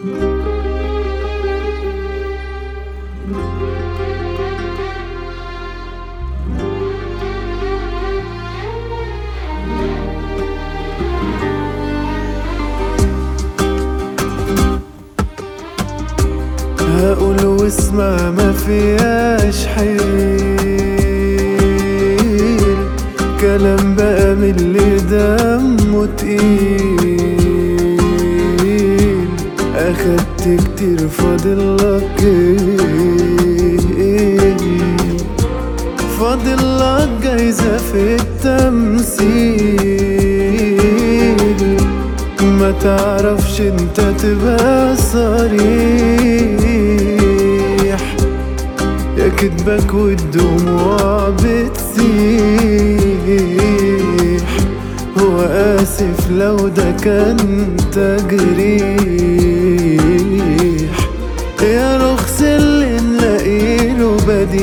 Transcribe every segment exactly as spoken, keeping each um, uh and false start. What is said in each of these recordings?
هقول واسمع ما فيهاش حيل، كلام بقى من اللي دمه تقيل. اخدت كتير فاضلك ايه؟ فاضلك جايزة في التمثيل، ما تعرفش انت تبقى صريح، يا كدبك والدموع بتسيح. هو آسف لو ده كان تجريح، يا رخص اللي نلاقيله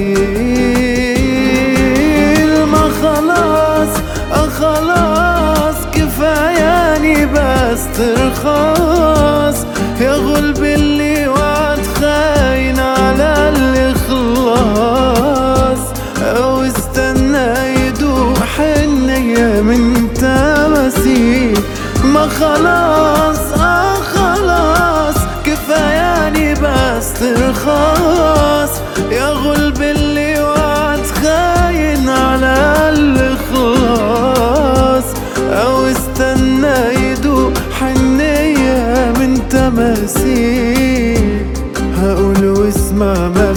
بديل. ما خلاص اه خلاص كفاياني بس ترخاص، يا غلب اللي وعد خاين على الإخلاص، أو استنى يدوق حنية من تماثيل. ما خلاص اه خلاص كفاياني بس ترخاص، يا غلب اللي وعد خاين على الإخلاص، أو استنى يدوق حنية من تماثيل. هقول واسمع ما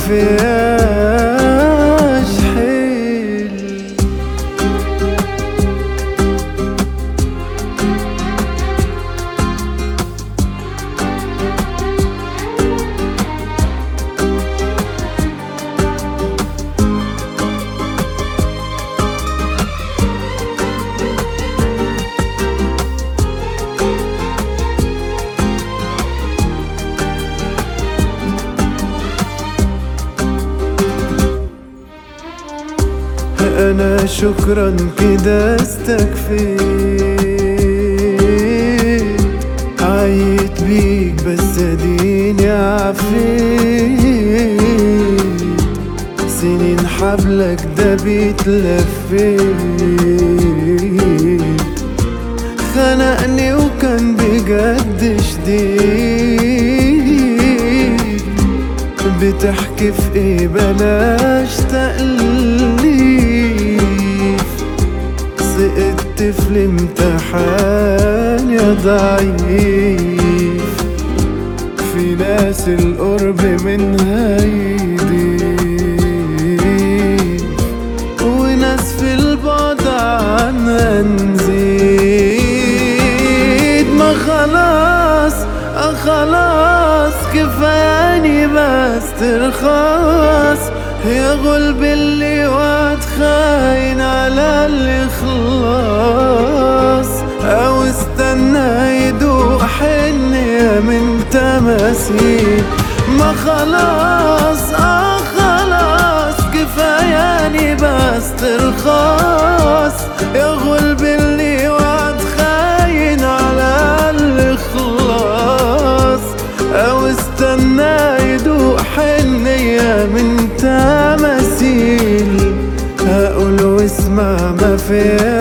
فيهاش حيل. أنا شكرا كده استكفيت، عيت بيك بس اديني عفيت. سنين حبلك ده بيتلفيت، خنقني وكان بجد شديد. بتحكي في ايه بلاش تأليف، سقطت في الامتحان يا ضعيف. في ناس القرب منها يضيف، وناس في البعد عنها نزيد. ما خلاص اه خلاص كفاياني بس ترخاص، يا غلب اللي وعد خاين على الإخلاص، أو استنى يدوق حنية من تماثيل. ما خلاص اه خلاص كفاياني بس ترخاص، يا غلب اللي وعد خاين على الإخلاص، أو استنى يدوق حنية من تماثيل. هقول واسمع ما فيها